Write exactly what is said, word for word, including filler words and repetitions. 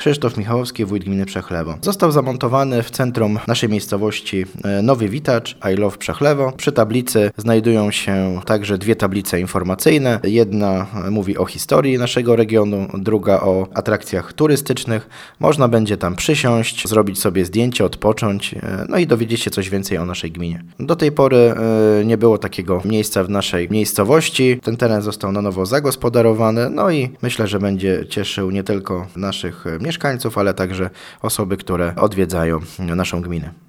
Krzysztof Michałowski, wójt gminy Przechlewo. Został zamontowany w centrum naszej miejscowości nowy witacz I Love Przechlewo. Przy tablicy znajdują się także dwie tablice informacyjne. Jedna mówi o historii naszego regionu, druga o atrakcjach turystycznych. Można będzie tam przysiąść, zrobić sobie zdjęcie, odpocząć, no i dowiedzieć się coś więcej o naszej gminie. Do tej pory nie było takiego miejsca w naszej miejscowości. Ten teren został na nowo zagospodarowany, no i myślę, że będzie cieszył nie tylko naszych mieszkańców, ale także osoby, które odwiedzają naszą gminę.